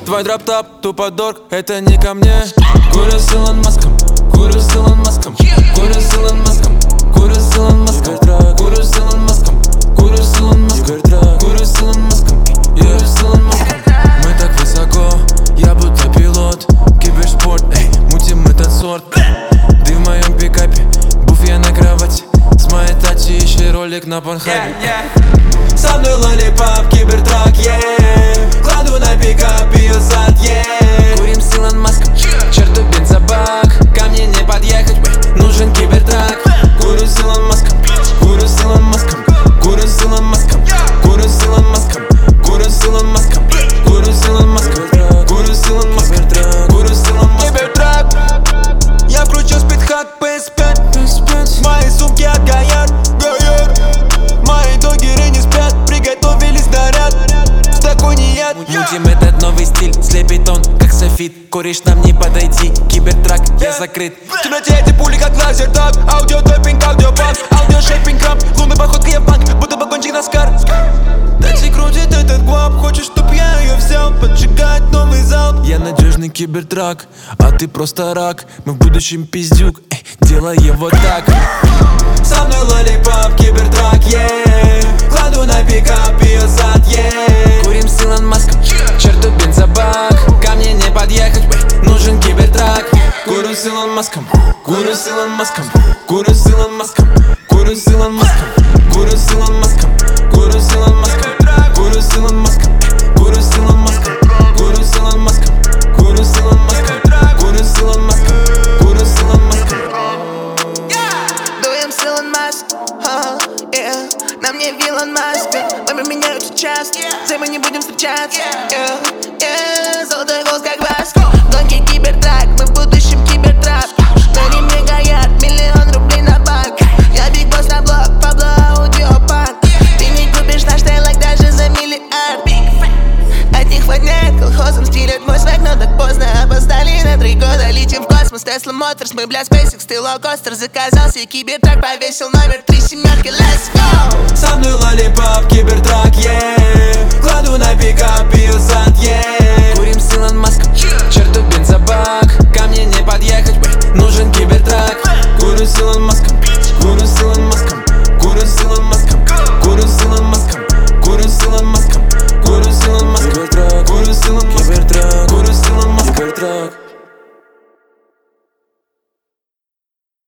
Твой дроп-топ, тупо дорг, это не ко мне. Курю с Илон Маском, курю с Илон Маском, курю с Илон Маском, курю с Илон Маском, курю с Илон Маском, курю с Илон Маском, курю с Илон Маском, курю с Илон Маском. Мы так высоко, я будто пилот. Киберспорт, эй, мутим этот сорт. Ты в моем пикапе, буф я на кровати. С моей тачи ищи ролик на Порнхабе. Со мной лолипап, кибертрак, кладу на пикап ее зад, Курим с Илон Маском, черту бензобак. Ко мне не подъехать, нужен кибертрак. Курю с Илон Маском, курю с Илон Маском, курю с Илон Маском, курю с Илон Маском, курю с Илон Маском, курю с Илон Маском, курю с Илон Маском, курю с Илон Маском. Кибертрак, я кручу спидхак PS5. Мои сумки от Гаяр, мои догеры не спят, приготовили снаряд. В такой не яд. Мутим этот новый стиль, слепит он, как софит. Куришь, нам не подойти, кибертрак, я закрыт. В темноте эти пули как лазер, так. Аудиотопинг, аудиопанк, аудиошейпинг, рамп. Лунный походка, я банк, будто погонщик Наскар. Такси крутит этот гвап, хочешь, чтоб я ее взял, поджигать новый залп. Я надежный кибертрак, а ты просто рак. Мы в будущем пиздюк, делаем вот так. Со мной лолипап, кибертрак, кладу на пикап ее зад, Курим с Илон Маском, черту бензобак. Ко мне не подъехать, нужен кибертрак. Курю с Илон Маском, курю с Илон Маском, курю с Илон Маском, курю с Илон Маском, курю с Илон Маском, курю с Илон Маском, курю с Илон Маском, курю с Илон Маском, курю с Илон Маском, курю с Илон Маском, курю с Илон Маском, курю с Илон Маском. Дуем с Илон Маск, на мне Илон Маск. Номер меняются часто, мы не будем встречаться. Золотой голос как бас. Гонки кибертрак, мы в будущем кибертрап. На ремне Гаяр, миллион рублей на банк. Я биг босс на блок, Пабло аудиопанк. Ты не купишь наш тейлок даже за миллиард. От них воняет колхозом, стилят мой свек, но так поздно. Опоздали на 3 года, летим в космос. Tesla Motors, мы, блядь, SpaceX, ты лоукостер. Заказал себе кибертрак, повесил номер 3 семерки, let's go. Со мной лолипап, кибертрак, кладу на пикап ее зад, Курим с Илон Маском, черту бензобак. Ко мне не подъехать, нужен кибертрак.